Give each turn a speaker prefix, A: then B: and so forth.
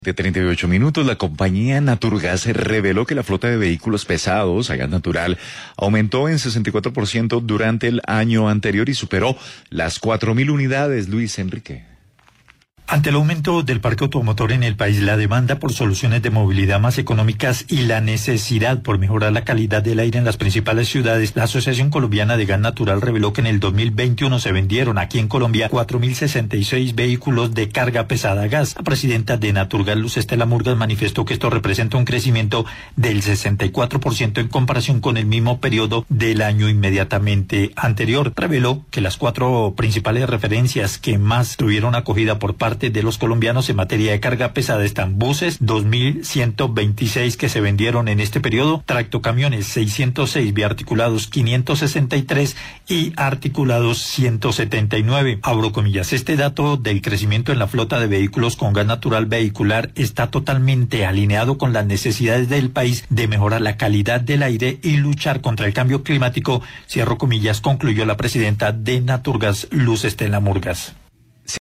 A: De 38 minutos, la compañía Naturgas reveló que la flota de vehículos pesados a gas natural aumentó en 64% durante el año anterior y superó las 4.000 unidades. Luis Enrique.
B: Ante el aumento del parque automotor en el país, la demanda por soluciones de movilidad más económicas y la necesidad por mejorar la calidad del aire en las principales ciudades, la Asociación Colombiana de Gas Natural reveló que en el 2021 se vendieron aquí en Colombia 4.066 vehículos de carga pesada a gas. La presidenta de Naturgas, Luz Estela Murgas, manifestó que esto representa un crecimiento del 64% en comparación con el mismo periodo del año inmediatamente anterior. Reveló que las 4 principales referencias que más tuvieron acogida por parte de los colombianos en materia de carga pesada están buses, 2.126 que se vendieron en este periodo, tractocamiones 606, biarticulados 563 y articulados 179. Abro comillas, este dato del crecimiento en la flota de vehículos con gas natural vehicular está totalmente alineado con las necesidades del país de mejorar la calidad del aire y luchar contra el cambio climático, cierro comillas, concluyó la presidenta de Naturgas, Luz Estela Murgas.